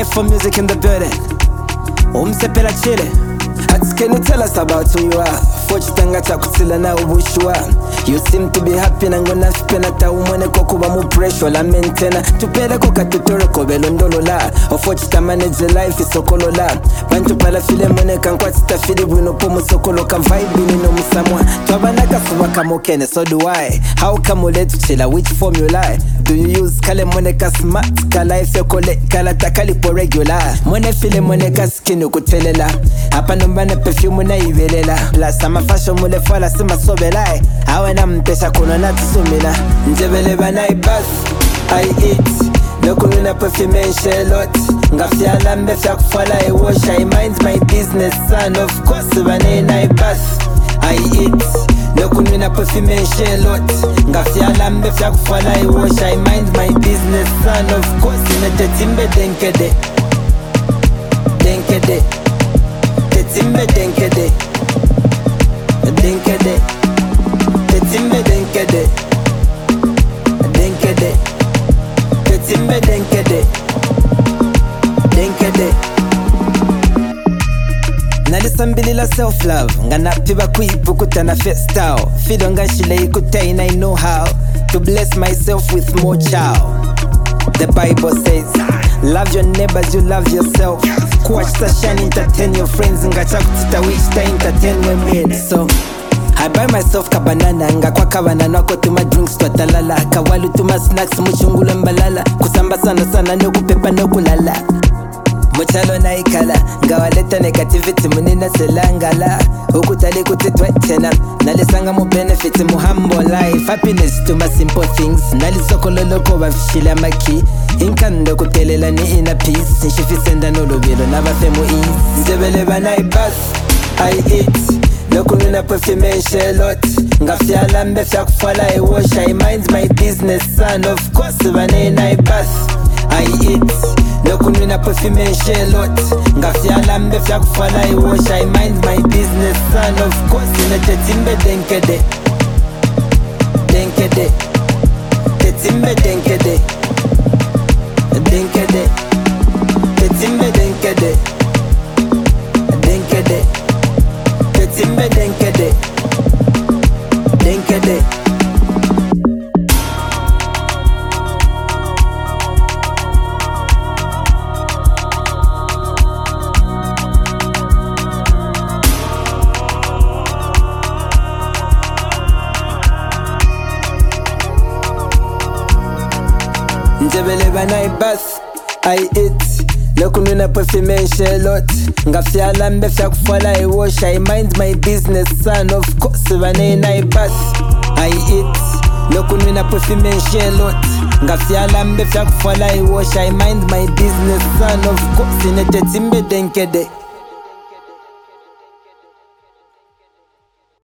Life for music in the building. Umsepela chile. Can you tell us about who you are? Fochitanga chakutila na ubushua. You seem to be happy na ngona spena ta umone kokuba mu pressure la maintainer. Tupele koka tutoro kobelo ndolola. Ofochita manage life isokolola. Bantu pala file mone kankwa tita fili wino pomo sokolo ka vibe ni no musamwa. Twabanaka suwa kamokene so do I. How come ule tuchila which formula? Do you use kale mone ka smart? Ka life yokole kala takali po regular. Mone file mone ka skin ukutelela. Hapa nombana perfume na ivelela. Plus ama fashion mule fala sima sobelai. Awena mpesha kuno na tusumila. Njebele banai bus I eat. Lokununa perfume shelot. Ngafyala mbefya kufala I wash. I mind my business son. Of course banai na bus I eat. Lokununa perfume shelot. Ngafyala mbefya kufala I wash. I mind my business son. Of course inetetimbe denkede. Denkede. Tetimbe denkede. Denkede. Tetimbe denkede. Denkede. Tetimbe denkede. Denkede. Nalisambilila self-love. Nganapiba kuipukuta na festao. Fido ngashile ikutain I know how to bless myself with more chow. The Bible says, love your neighbors, you love yourself. Watch the shine, entertain your friends. Ngachakutita which ta entertain women. So I buy myself kabanana. Ngakwa kabanana wako tuma drinks twatalala. Kawalu tuma snacks muchungulu mbalala. Kusamba sana sana noku pepa noku lala. Muchalo na ikala. Ngawaleta negativity munina selangala. Ukutali kutitwetena. Nalisanga mu benefit mu humble life. Happiness to my simple things. Nalisokolo loko wafishila maki. Inkando kutelela ni inner peace. Nshifisenda nolobilo nabafemu ease. Njebele banai bus I eat. Lokununa perfume shelot. Ngafyala mbefya kufala I wash. I mind my business son. Of course banai bus I eat. Lokununa perfume shelot. Ngafyala mbefya kufala I wash. I mind my business son. Of course inetetimbe denkede. Denkede. Tetimbe denkede. Denkede. Tetimbe denkede. Denkede. Tetimbe denkede. Denkede. Njebele banai bus I eat. Lokununa perfume shelot. Ngafyala mbefya kufala I wash. I mind my business son. Of course banai bus I eat. Lokununa perfume shelot. Ngafyala mbefya kufala I wash. I mind my business son. Of course inetetimbe denkede.